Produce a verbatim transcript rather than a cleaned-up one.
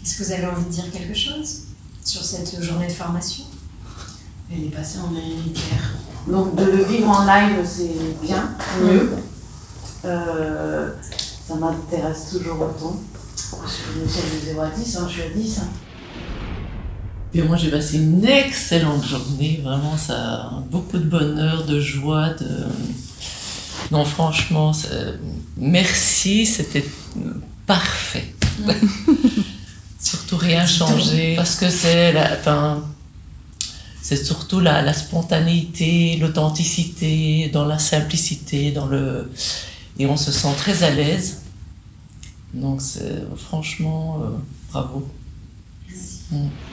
Est-ce que vous avez envie de dire quelque chose sur cette journée de formation? Elle est passée en année linéaire. Donc de le vivre en live, c'est bien, mieux. Mmh. Euh, ça m'intéresse toujours autant. Je suis une échelle de zéro à dix, hein, je suis à dix. Hein. Et moi j'ai passé une excellente journée, vraiment ça, beaucoup de bonheur, de joie, de... Non franchement, merci, c'était parfait. Surtout rien changé, parce que c'est la... Enfin, c'est surtout la, la spontanéité, l'authenticité, dans la simplicité, dans le... et on se sent très à l'aise. Donc c'est franchement, euh, bravo. Merci. Mm.